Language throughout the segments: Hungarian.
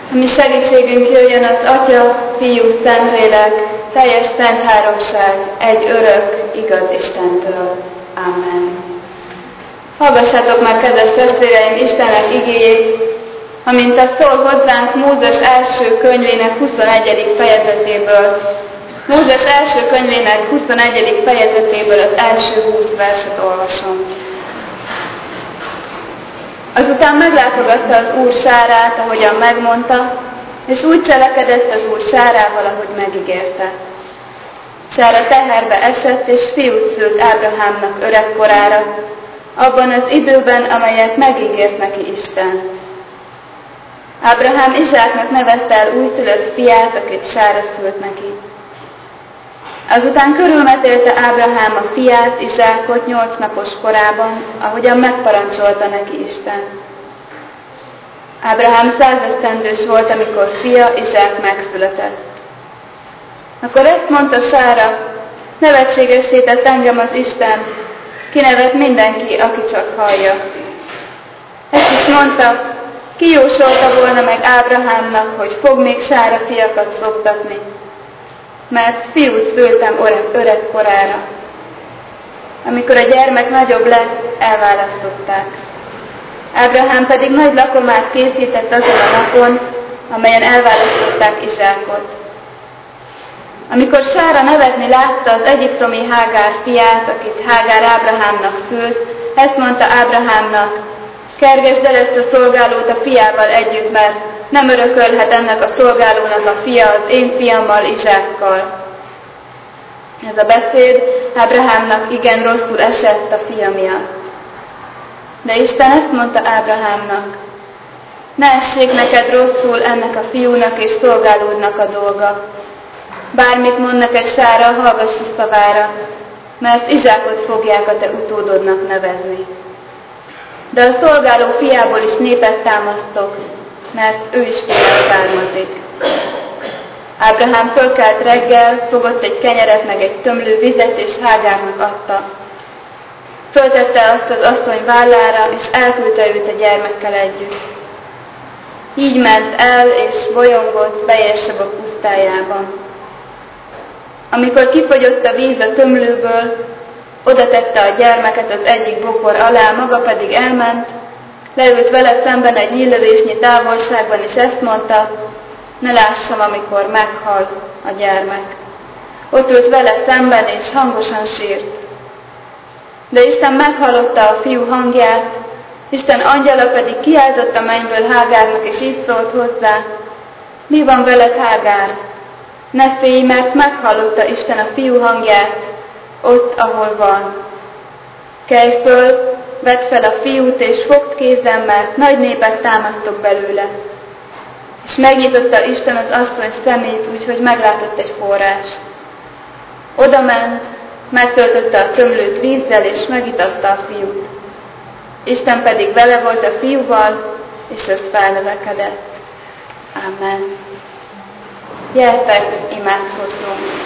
A mi segítségünk jöjjön az Atya, Fiú, Szentlélek, teljes szent háromság, egy örök, igaz Istentől. Amen. Hallgassátok meg, kedves testvéreim, Istennek igéjét, amint azt szól hozzánk Mózes első könyvének 21. fejezetéből. Mózes első könyvének 21. fejezetéből az első 20 verset olvasom. Azután meglátogatta az Úr sárát, ahogyan megmondta, és úgy cselekedett az Úr sárával, ahogy megígérte. Sára teherbe esett, és fiút szült Ábrahámnak öregkorára, abban az időben, amelyet megígért neki Isten. Ábrahám Izsáknak nevezte el újszülött fiát, akit Sára szült neki. Azután körülmetélte Ábrahám a fiát, Izsákot 8 napos korában, ahogyan megparancsolta neki Isten. Ábrahám 100 esztendős volt, amikor fia, Izsák megszületett. Akkor ezt mondta Sára, nevetségessé tett engem az Isten, kinevet mindenki, aki csak hallja. Ezt is mondta, kijósolta volna meg Ábrahámnak, hogy fog még Sára fiakat szoptatni, mert fiút szültem öreg korára. Amikor a gyermek nagyobb lett, elválasztották. Ábrahám pedig nagy lakomát készített azon a napon, amelyen elválasztották Izsákot. Amikor Sára nevetni látta az egyiptomi Hágár fiát, akit Hágár Ábrahámnak szült, ezt mondta Ábrahámnak, kergesd el ezt a szolgálót a fiával együtt, mert nem örökölhet ennek a szolgálónak a fia az én fiammal, Izsákkal. Ez a beszéd Ábrahámnak igen rosszul esett a fia miatt. De Isten ezt mondta Ábrahámnak, ne essék neked rosszul ennek a fiúnak és szolgálódnak a dolga. Bármit mond neked Sára, hallgass a szavára, mert Izsákot fogják a te utódodnak nevezni. De a szolgáló fiából is népet támasztok, mert ő is tőle származik. Ábrahám fölkelt reggel, fogott egy kenyeret meg egy tömlő vizet, és Hágárnak adta. Föltette azt az asszony vállára, és elküldte őt a gyermekkel együtt. Így ment el, és bolyongott Beérseba pusztájában. Amikor kifogyott a víz a tömlőből, oda tette a gyermeket az egyik bokor alá, maga pedig elment, leült vele szemben egy nyílövésnyi távolságban, és ezt mondta, ne lássam, amikor meghal a gyermek. Ott ült vele szemben, és hangosan sírt. De Isten meghallotta a fiú hangját, Isten angyala pedig kiáltott a mennyből Hágárnak, és így szólt hozzá, mi van veled, Hágár? Ne félj, mert meghallotta Isten a fiú hangját, ott, ahol van. Kelj föl, vedd fel a fiút, és fogd kézzel, mert nagy népet támasztok belőle. És megnyitotta Isten az asszony szemét, úgyhogy meglátott egy forrást. Oda ment, megtöltötte a tömlőt vízzel, és megitatta a fiút. Isten pedig vele volt a fiúval, és az felnövekedett. Amen. Gyertek, imádkozzunk!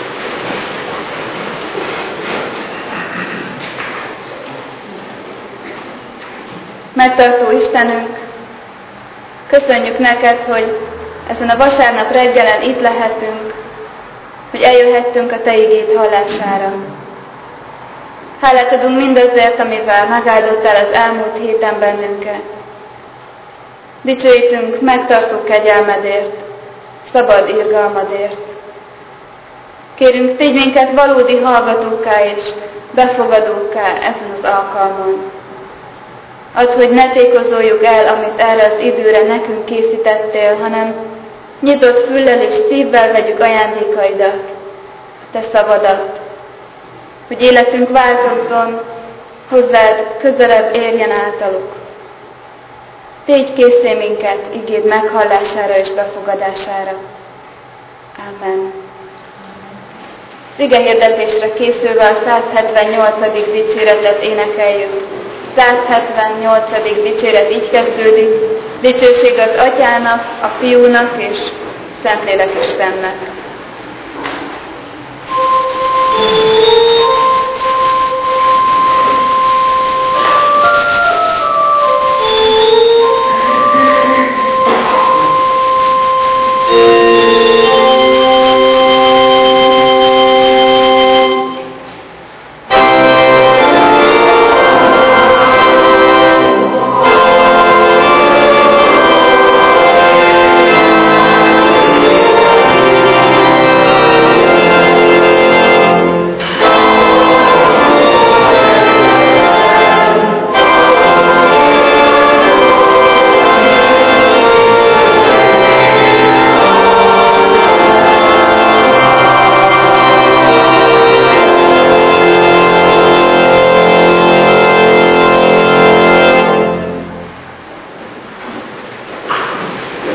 Megtartó Istenünk, köszönjük neked, hogy ezen a vasárnap reggelen itt lehetünk, hogy eljöhettünk a te igéd hallására. Hálát adunk mindazért, amivel megáldottál az elmúlt héten bennünket. Dicsőítünk megtartó kegyelmedért, szabad irgalmadért. Kérünk, tégy minket valódi hallgatókká és befogadókká ezen az alkalmon. Add, hogy ne tékozoljuk el, amit erre az időre nekünk készítettél, hanem nyitott füllel és szívvel vegyük ajándékaidat, te szavadat, hogy életünk változzon, hozzád közelebb érjen általuk. Tégy készé minket igéd meghallására és befogadására. Amen. Az igehirdetésre készülve a 178. dicséretet énekeljük. 178. dicséret így kezdődik, dicsőség az Atyának, a Fiúnak és Szentlélek Istennek.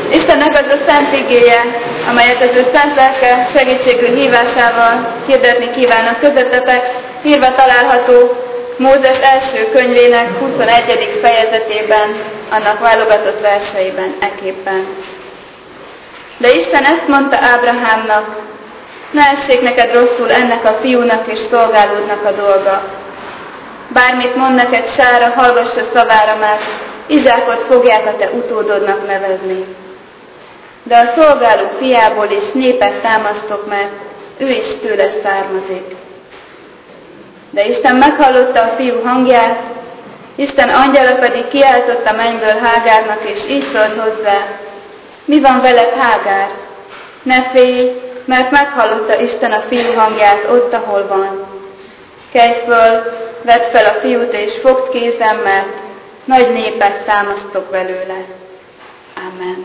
Istennek az a szent igéje, amelyet az ő szent lelke segítségű hívásával hirdetni kívánok közöttetek, írva található Mózes első könyvének 21. fejezetében, annak válogatott verseiben, eképpen. De Isten ezt mondta Ábrahámnak: ne essék neked rosszul ennek a fiúnak és szolgálódnak a dolga. Bármit mond neked Sára, hallgass a szavára, mert Izsákot fogják a te utódodnak nevezni. De a szolgáló fiából is népet támasztok, mert ő is tőle származik. De Isten meghallotta a fiú hangját, Isten angyala pedig kiáltott a mennyből Hágárnak, és így szólt hozzá: mi van veled, Hágár? Ne félj, mert meghallotta Isten a fiú hangját ott, ahol van. Kelj föl, vedd fel a fiút, és fogd kézemmel, nagy népet támasztok belőle. Amen.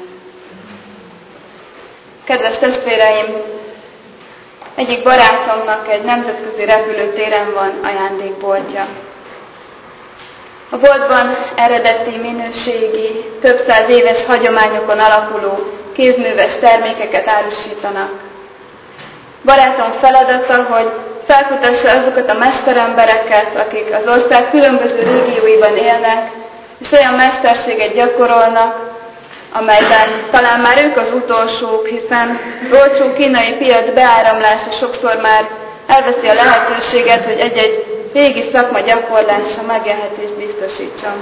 Kedves testvéreim, egyik barátomnak egy nemzetközi repülőtéren van ajándékboltja. A boltban eredeti, minőségi, több száz éves hagyományokon alapuló kézműves termékeket árusítanak. Barátom feladata, hogy felkutassa azokat a mesterembereket, akik az ország különböző régióiban élnek, és olyan mesterséget gyakorolnak, amelyben talán már ők az utolsók, hiszen az olcsó kínai piac beáramlása sokszor már elveszi a lehetőséget, hogy egy-egy régi szakma gyakorlása megélhetést biztosítson.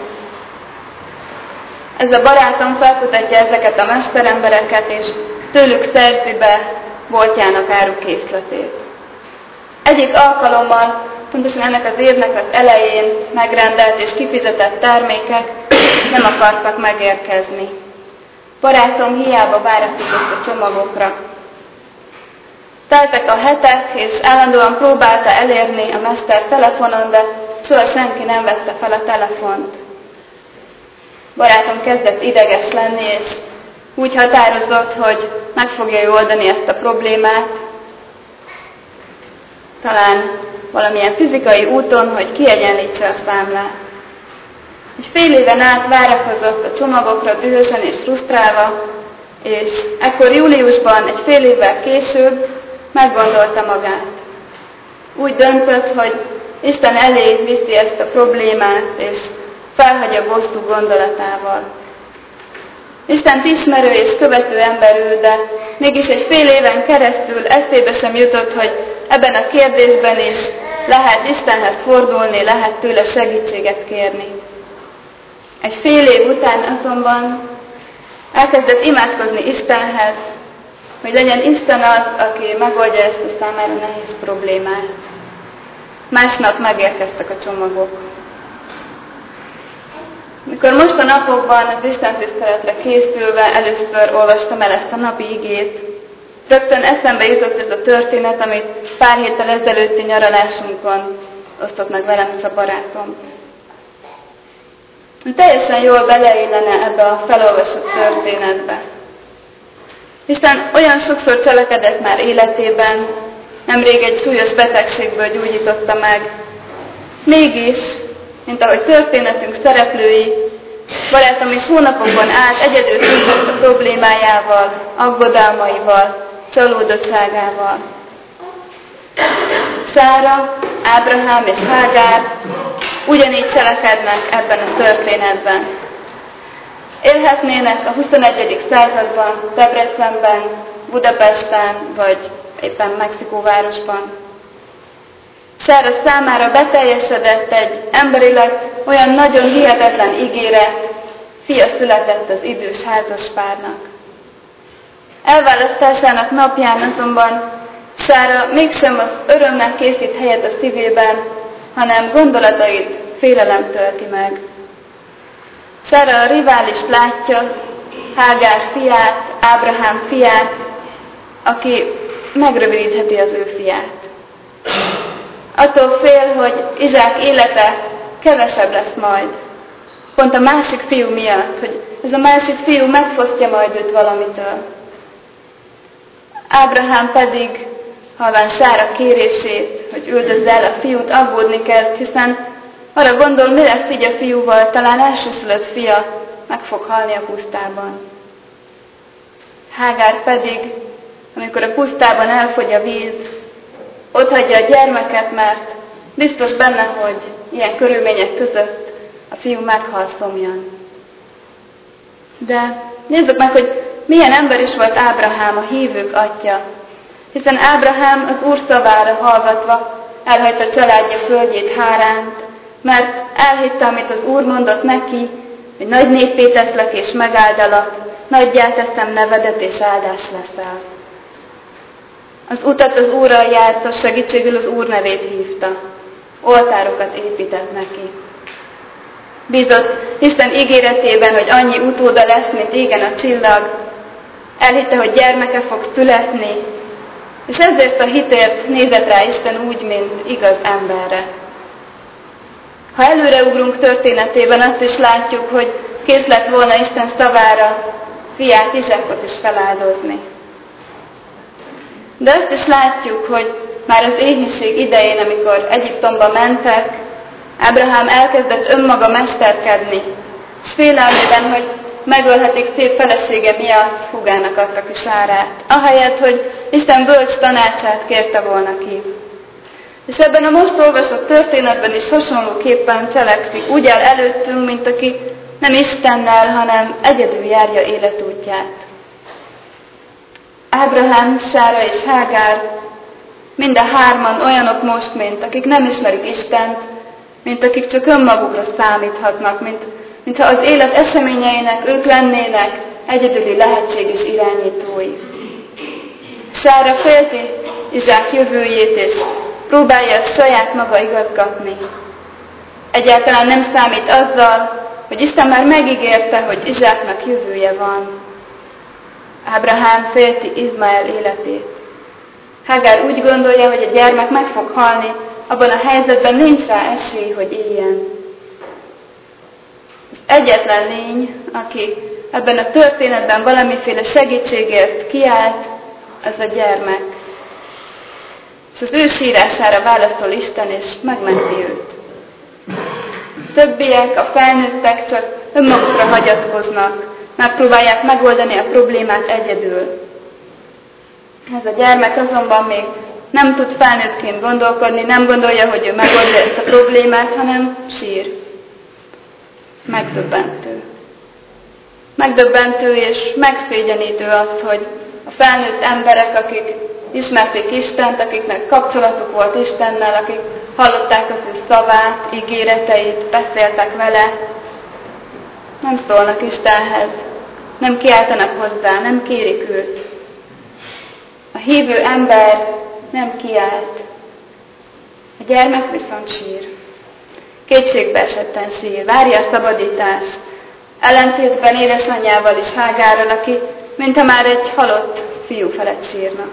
Ez a barátom felkutatja ezeket a mesterembereket, és tőlük szerzi be boltjának árukészletét. Egyik alkalommal, pontosan ennek az évnek az elején megrendelt és kifizetett termékek nem akartak megérkezni. Barátom hiába várakozott a csomagokra. Teltek a hetek, és állandóan próbálta elérni a mester telefonon, de soha senki nem vette fel a telefont. Barátom kezdett ideges lenni, és úgy határozott, hogy meg fogja oldani ezt a problémát, talán valamilyen fizikai úton, hogy kiegyenlítse a számlát. És fél éven át várakozott a csomagokra dühösen és frusztrálva, és ekkor júliusban, egy fél évvel később meggondolta magát. Úgy döntött, hogy Isten elé viszi ezt a problémát, és felhagyja bosszú gondolatával. Istent ismerő és követő ember ő, de mégis egy fél éven keresztül eszébe sem jutott, hogy ebben a kérdésben is lehet Istenhez fordulni, lehet tőle segítséget kérni. Egy fél év után azonban elkezdett imádkozni Istenhez, hogy legyen Isten az, aki megoldja ezt a számára nehéz problémát. Másnap megérkeztek a csomagok. Mikor most a napokban az Isten tiszteletre készülve először olvastam el ezt a napi igét, rögtön eszembe jutott ez a történet, amit pár héttel ezelőtti nyaralásunkon osztott meg velem ez a barátom. Teljesen jól beleillene ebbe a felolvasott történetbe. Isten olyan sokszor cselekedett már életében, nemrég egy súlyos betegségből gyógyította meg. Mégis, mint ahogy történetünk szereplői, barátom is hónapokban át egyedül küzdött a problémájával, aggodalmaival, csalódottságával. Sára, Ábrahám és Hágár ugyanígy cselekednek ebben a történetben. Élhetnének a 21. században, Debrecenben, Budapesten, vagy éppen Mexikóvárosban. Sára számára beteljesedett egy emberileg olyan nagyon hihetetlen ígéret, fia született az idős házaspárnak. Elválasztásának napján azonban Sára mégsem az örömnek készít helyet a szívében, hanem gondolatait félelem tölti meg. Sára a riválist látja, Hágár fiát, Ábrahám fiát, aki megrövidítheti az ő fiát. Attól fél, hogy Izsák élete kevesebb lesz majd. Pont a másik fiú miatt, hogy ez a másik fiú megfosztja majd őt valamitől. Ábrahám pedig, halván Sára kérését, hogy üldözze el a fiút, aggódni kezd, hiszen arra gondol, mi lesz így a fiúval, talán elsőszülött fia meg fog halni a pusztában. Hágár pedig, amikor a pusztában elfogy a víz, otthagyja a gyermeket, mert biztos benne, hogy ilyen körülmények között a fiú meghal szomjan. De nézzük meg, hogy milyen ember is volt Ábrahám, a hívők atya. Hiszen Ábrahám az Úr szavára hallgatva elhagyta családja földjét, Háránt, mert elhitte, amit az Úr mondott neki, hogy nagy néppé teszlek és megáldalak, nagyjá teszem nevedet és áldás leszel. Az utat az Úrral járta, segítségül az Úr nevét hívta. Oltárokat épített neki. Bízott Isten ígéretében, hogy annyi utóda lesz, mint égen a csillag. Elhitte, hogy gyermeke fog születni, és ezért a hitért nézett rá Isten úgy, mint igaz emberre. Ha előreugrunk történetében, azt is látjuk, hogy kész lett volna Isten szavára fiát, Izsákot is feláldozni. De azt is látjuk, hogy már az éhínség idején, amikor Egyiptomba mentek, Ábrahám elkezdett önmaga mesterkedni, és félelmében, hogy megölhetik szép felesége miatt, húgának adta ki Sárát, ahelyett, hogy Isten bölcs tanácsát kérte volna ki. És ebben a most olvasott történetben is hasonlóképpen cselekszik, úgy áll előttünk, mint aki nem Istennel, hanem egyedül járja életútját. Ábrahám, Sára és Hágár mind a hárman olyanok most, mint akik nem ismerik Istent, mint akik csak önmagukra számíthatnak, mintha az élet eseményeinek ők lennének egyedüli lehetséges irányítói. Sára félti Izsák jövőjét, és próbálja saját maga igazgatni. Egyáltalán nem számít azzal, hogy Isten már megígérte, hogy Izsáknak jövője van. Ábrahám félti Izmael életét. Hágár úgy gondolja, hogy a gyermek meg fog halni, abban a helyzetben nincs rá esély, hogy éljen. Az egyetlen lény, aki ebben a történetben valamiféle segítségért kiállt, az a gyermek. És az ő sírására válaszol Isten, és megmenti őt. Többiek, a felnőttek csak önmagukra hagyatkoznak, megpróbálják megoldani a problémát egyedül. Ez a gyermek azonban még nem tud felnőttként gondolkodni, nem gondolja, hogy ő megoldja ezt a problémát, hanem sír. Megdöbbentő. Megdöbbentő és megszégyenítő az, hogy a felnőtt emberek, akik ismerték Istent, akiknek kapcsolatuk volt Istennel, akik hallották az ő szavát, ígéreteit, beszéltek vele, nem szólnak Istenhez, nem kiáltanak hozzá, nem kérik őt. A hívő ember nem kiált. A gyermek viszont sír. Kétségbe esetten sír, várja a szabadítást. Ellentétben édesanyjával is, Hágárral, aki mintha már egy halott fiú felett sírna.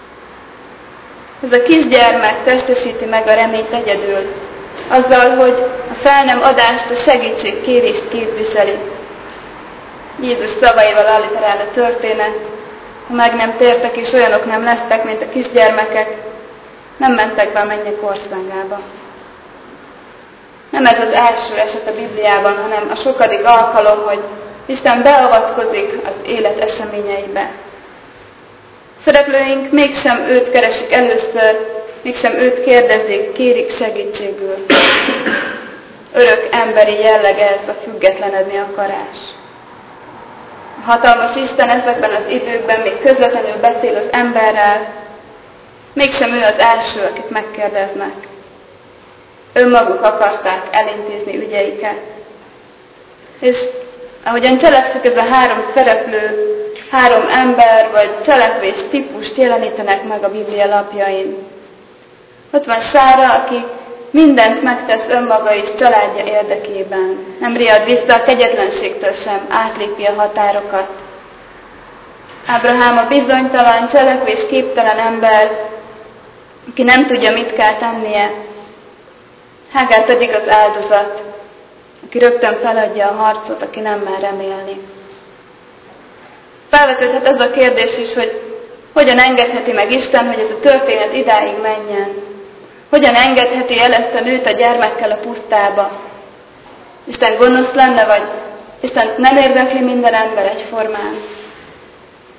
Ez a kisgyermek testesíti meg a reményt egyedül, azzal, hogy a fel nem adást, a segítségkérést képviseli. Jézus szavaival alliterál a történet. Ha meg nem tértek, és olyanok nem lesztek, mint a kisgyermekek, nem mentek be a mennyek országába. Nem ez az első eset a Bibliában, hanem a sokadik alkalom, hogy Isten beavatkozik az élet eseményeibe. Szereplőink mégsem őt keresik először, mégsem őt kérdezik, kérik segítségül. Örök emberi jellege ez a függetlenedni akarás. A hatalmas Isten ezekben az időkben még közvetlenül beszél az emberrel, mégsem ő az első, akit megkérdeznek. Önmaguk akarták elintézni ügyeiket. És ahogyan cselekszik ez a három szereplő, három ember vagy cselekvés típust jelenítenek meg a Biblia lapjain. Ott van Sára, aki mindent megtesz önmaga és családja érdekében. Nem riad vissza a kegyetlenségtől sem, átlépi a határokat. Ábrahám a bizonytalan, cselekvés képtelen ember, aki nem tudja, mit kell tennie. Hágár pedig az áldozat, aki rögtön feladja a harcot, aki nem mer remélni. Felvetődhet ez a kérdés is, hogy hogyan engedheti meg Isten, hogy ez a történet idáig menjen. Hogyan engedheti el ezt a nőt a gyermekkel a pusztába? Isten gonosz lenne, vagy Isten nem érdekli minden ember egyformán?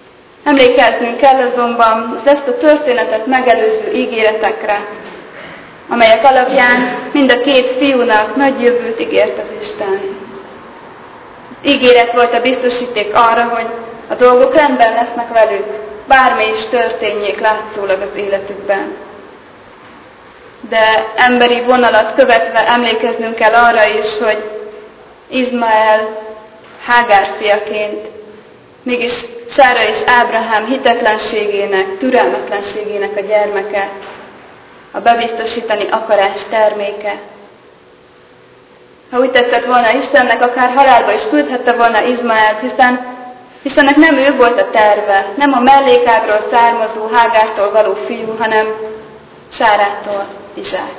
Emlékeznünk kell azonban az ezt a történetet megelőző ígéretekre, amelyek alapján mind a két fiúnak nagy jövőt ígért az Isten. Ígéret volt a biztosíték arra, hogy a dolgok rendben lesznek velük, bármi is történjék látszólag az életükben. De emberi vonalat követve emlékeznünk kell arra is, hogy Izmael Hágár fiaként, mégis Sára és Ábrahám hitetlenségének, türelmetlenségének a gyermeke, a bebiztosítani akarás terméke. Ha úgy tetszett volna Istennek, akár halálba is küldhette volna Izmaelt, hiszen nem ő volt a terve, nem a mellékágról származó Hágártól való fiú, hanem Sárától, Izsák.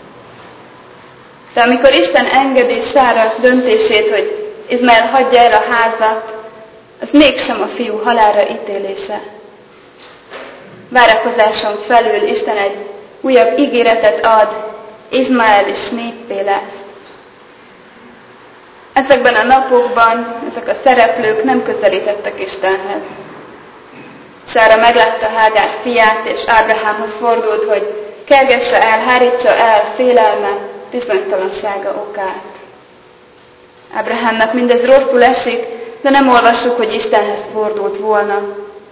De amikor Isten engedi Sára döntését, hogy Izmael hagyja el a házat, az mégsem a fiú halálra ítélése. Várakozáson felül Isten egy újabb ígéretet ad, Izmael is néppé lesz. Ezekben a napokban ezek a szereplők nem közelítettek Istenhez. Sára meglátta Hágár fiát, és Ábrahámhoz fordult, hogy kergesse el, hárítsa el félelme, bizonytalansága okát. Ábrahámnak mindez rosszul esik, de nem olvassuk, hogy Istenhez fordult volna.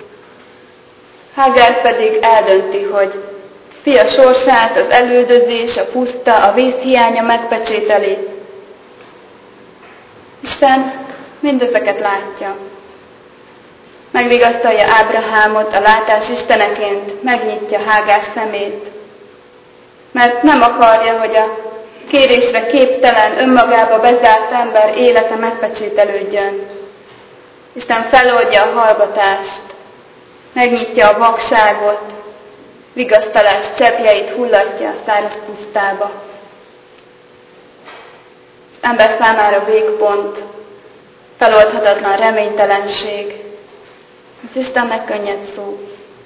Hágár pedig eldönti, hogy fia sorsát az elüldözés, a puszta, a víz hiánya megpecsételi. Isten mindezeket látja. Megvigasztalja Ábrahámot a látás isteneként, megnyitja Hágár szemét, mert nem akarja, hogy a kérésre képtelen, önmagába bezárt ember élete megpecsételődjön. Isten feloldja a hallgatást, megnyitja a vakságot, vigasztalás cseppjeit hullatja a száraz pusztába. Az ember számára végpont, feloldhatatlan reménytelenség. Az Istennek könnyed szó.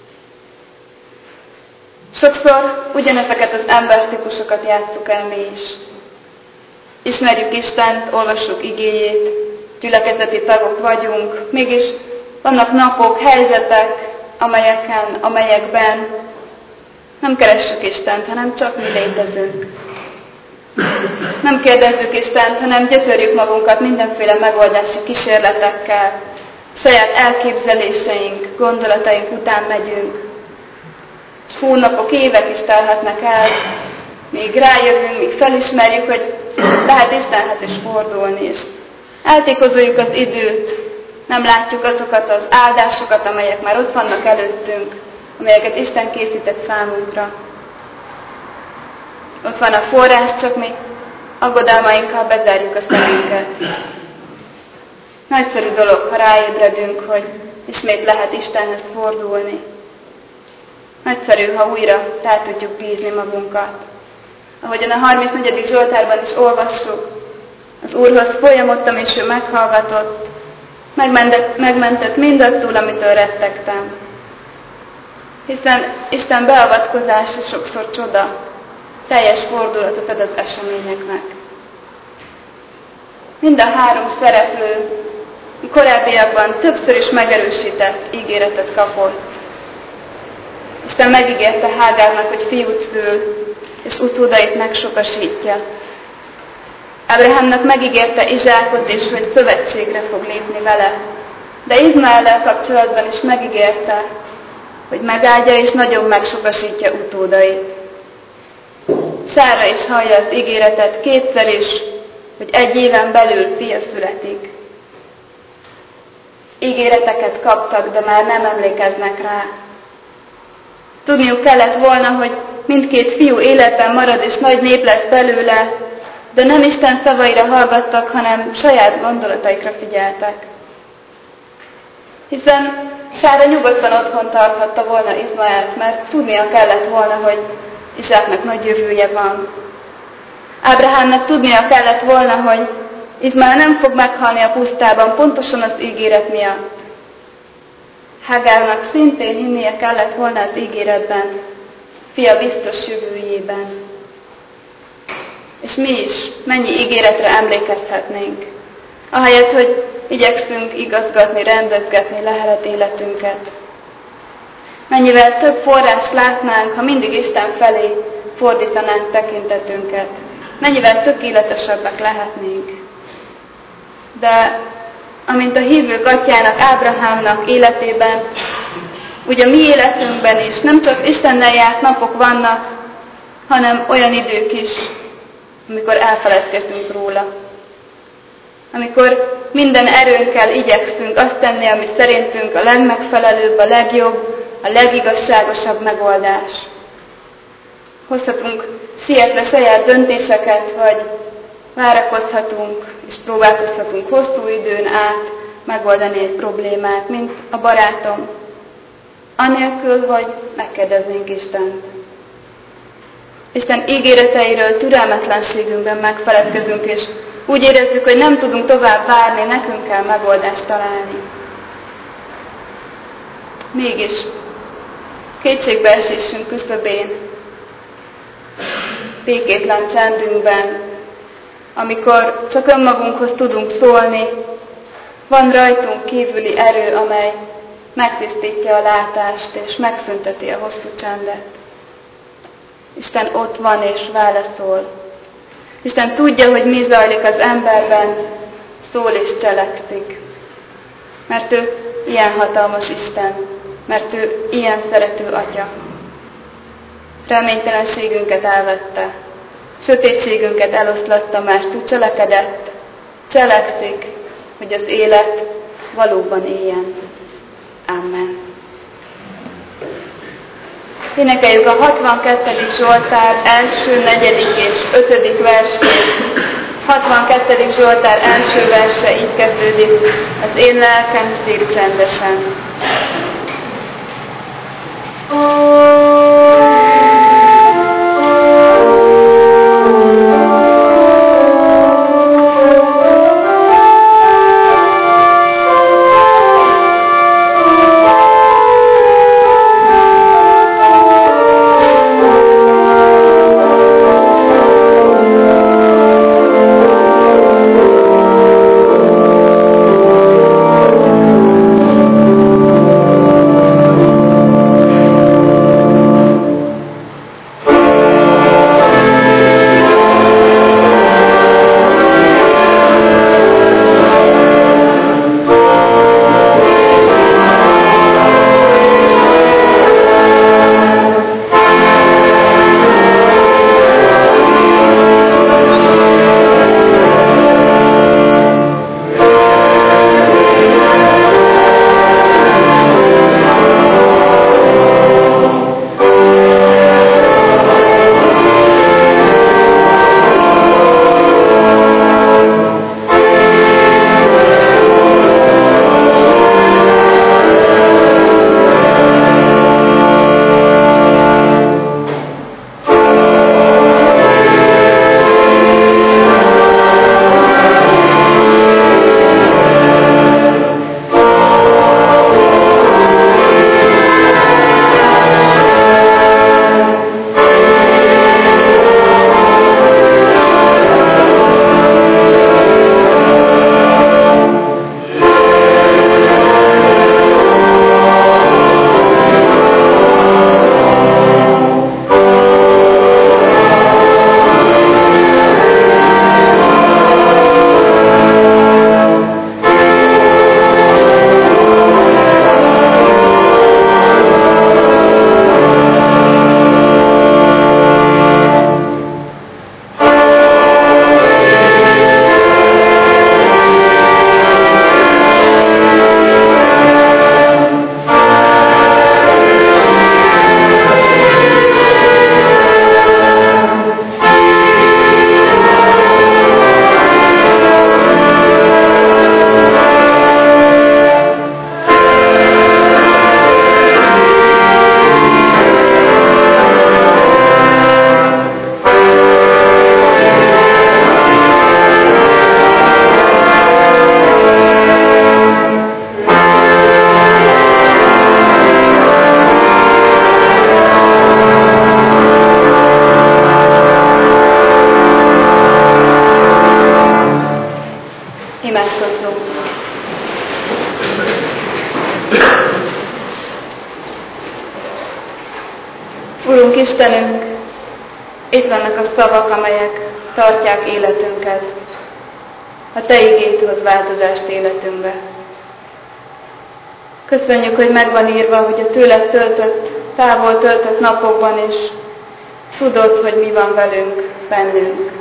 Sokszor ugyanezeket az embertípusokat játsszuk el mi is. Ismerjük Istent, olvassuk igéjét, gyülekezeti tagok vagyunk, mégis vannak napok, helyzetek, amelyekben nem keressük Istent, hanem csak mi létezünk. Nem kérdezzük Istent, hanem gyötörjük magunkat mindenféle megoldási kísérletekkel, saját elképzeléseink, gondolataink után megyünk. És hónapok, évek is telhetnek el, míg rájövünk, míg felismerjük, hogy lehet Istenhez is fordulni, és eltékozoljuk az időt, nem látjuk azokat az áldásokat, amelyek már ott vannak előttünk, amelyeket Isten készített számunkra. Ott van a forrás, csak mi aggodalmainkkal bezárjuk a szemünket. Nagyszerű dolog, ha ráébredünk, hogy ismét lehet Istenhez fordulni. Nagyszerű, ha újra rá tudjuk bízni magunkat. Ahogyan a 34. Zsoltárban is olvassuk, az Úrhoz folyamodtam, és ő meghallgatott, megmentett mindattól, amitől rettegtem. Hiszen Isten beavatkozása sokszor csoda, teljes fordulatot ad az eseményeknek. Mind a három szereplő korábbiakban többször is megerősített ígéretet kapott. Isten megígérte Hágárnak, hogy fiút szül, és utódait megsokasítja. Ábrahámnak megígérte Izsákot is, hogy szövetségre fog lépni vele. De Izmaellel kapcsolatban is megígérte, hogy megáldja és nagyon megsokasítja utódait. Sára is hallja az ígéretet kétszer is, hogy 1 éven belül fia születik. Ígéreteket kaptak, de már nem emlékeznek rá. Tudniuk kellett volna, hogy mindkét fiú életben marad és nagy nép lesz belőle, de nem Isten szavaira hallgattak, hanem saját gondolataikra figyeltek. Hiszen Sára nyugodtan otthon tarthatta volna Izmaelt, mert tudnia kellett volna, hogy Izsáknak nagy jövője van. Ábrahámnak tudnia kellett volna, hogy Izmael nem fog meghalni a pusztában pontosan az ígéret miatt. Hágárnak szintén hinnie kellett volna az ígéretben, fia biztos jövőjében. És mi is mennyi ígéretre emlékezhetnénk, ahelyett, hogy igyekszünk igazgatni, rendezgetni lehet életünket. Mennyivel több forrást látnánk, ha mindig Isten felé fordítanánk tekintetünket. Mennyivel tökéletesebbek lehetnénk. De amint a hívők atyának, Ábrahámnak életében, úgy a mi életünkben is nem csak Istennel járt napok vannak, hanem olyan idők is, amikor elfeledkezünk róla. Amikor minden erőnkkel igyekszünk azt tenni, ami szerintünk a legmegfelelőbb, a legjobb, a legigazságosabb megoldás. Hozhatunk sietve saját döntéseket, vagy várakozhatunk és próbálkozhatunk hosszú időn át megoldani egy problémát, mint a barátom, anélkül, hogy megkérdeznénk Istent. Isten ígéreteiről türelmetlenségünkben megfeledkezünk, és úgy érezzük, hogy nem tudunk tovább várni, nekünk kell megoldást találni. Mégis kétségbeesésünk küszöbén, békétlen csendünkben, amikor csak önmagunkhoz tudunk szólni, van rajtunk kívüli erő, amely megtisztítja a látást és megszünteti a hosszú csendet. Isten ott van és válaszol. Isten tudja, hogy mi zajlik az emberben, szól és cselekszik. Mert ő ilyen hatalmas Isten, mert ő ilyen szerető Atya. Reménytelenségünket elvette, sötétségünket eloszlatta, mert ő cselekedett, cselekszik, hogy az élet valóban éljen. Amen. Énekeljük a 62. Zsoltár első, 4. és 5. versét. 62. Zsoltár első verse így kezdődik: az én lelkem szív csendesen. Urunk Istenünk, itt vannak a szavak, amelyek tartják életünket. A Te igéd hoz változást életünkbe. Köszönjük, hogy megvan írva, hogy a tőled töltött, távol töltött napokban is tudod, hogy mi van velünk, bennünk.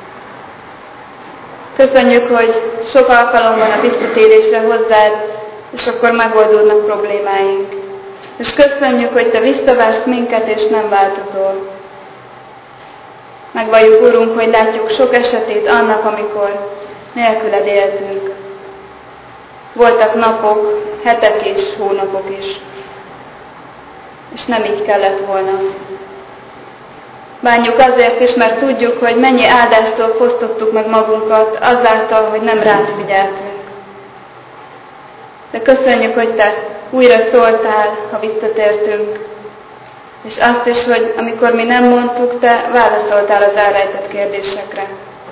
Köszönjük, hogy sok alkalom van a visszatérésre hozzád, és akkor megoldódnak problémáink. És köszönjük, hogy Te visszavársz minket, és nem változol. Megvalljuk, Urunk, hogy látjuk sok esetét annak, amikor nélküled éltünk. Voltak napok, hetek és hónapok is. És nem így kellett volna. Bánjuk azért is, mert tudjuk, hogy mennyi áldástól fosztottuk meg magunkat azáltal, hogy nem rád figyeltünk. De köszönjük, hogy Te újra szóltál, ha visszatértünk. És azt is, hogy amikor mi nem mondtuk, Te válaszoltál az elrejtett kérdésekre.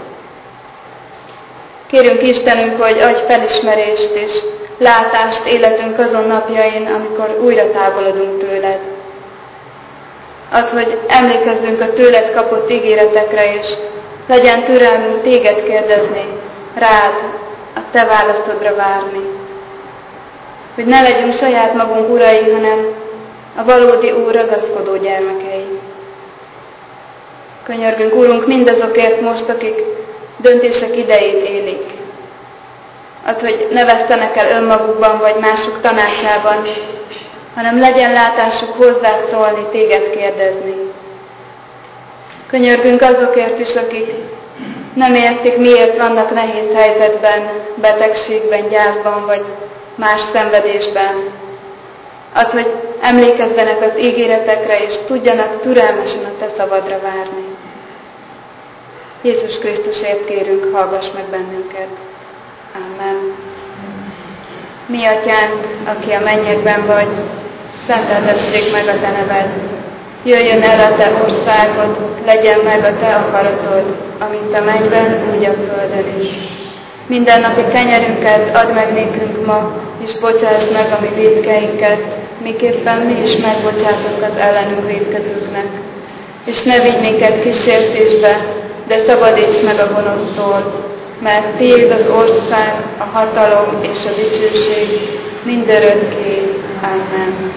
Kérünk Istenünk, hogy adj felismerést és látást életünk azon napjain, amikor újra távolodunk tőled. Az, hogy emlékezzünk a tőled kapott ígéretekre, és legyen türelmünk téged kérdezni, rád, a te válaszodra várni. Hogy ne legyünk saját magunk urai, hanem a valódi Úr ragaszkodó gyermekei. Könyörgünk, Úrunk, mindazokért most, akik döntések idejét élik. Az, hogy ne vesztenek el önmagukban vagy mások tanácsában, hanem legyen látásuk hozzád szólni, téged kérdezni. Könyörgünk azokért is, akik nem értik, miért vannak nehéz helyzetben, betegségben, gyászban vagy más szenvedésben. Az, hogy emlékezzenek az ígéretekre, és tudjanak türelmesen a te szabadra várni. Jézus Krisztusért kérünk, hallgass meg bennünket. Amen. Mi Atyánk, aki a mennyekben vagy, szenteltessék meg a te neved. Jöjjön el a te országod, legyen meg a te akaratod, amint a mennyben, úgy a földön is. Mindennapi kenyerünket add meg nékünk ma, és bocsáss meg a mi vétkeinket, miképpen mi is megbocsátunk az ellenünk vétkezőknek. És ne vigy minket kísértésbe, de szabadíts meg a gonosztól, mert tiéd az ország, a hatalom és a dicsőség mindörökké. Amen.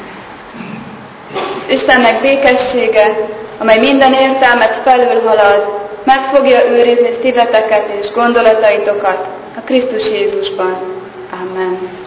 Istennek békessége, amely minden értelmet felülhalad, meg fogja őrizni szíveteket és gondolataitokat a Krisztus Jézusban. Amen.